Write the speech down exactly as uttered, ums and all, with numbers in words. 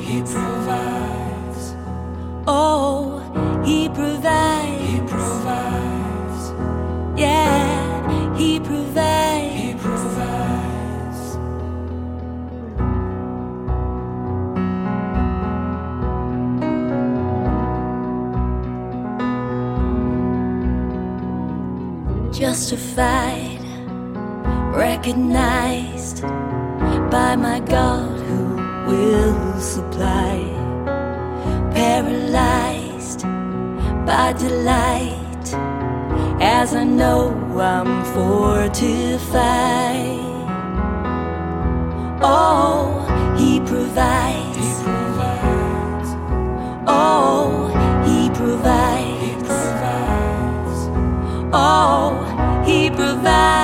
He provides. Oh, He provides. He provides. Yeah, He provides. He provides. Justified, recognized by my God who will supply. Paralyzed by delight, as I know I'm fortified. Oh, He provides. He provides. Oh, He provides. He provides. Oh, He provides.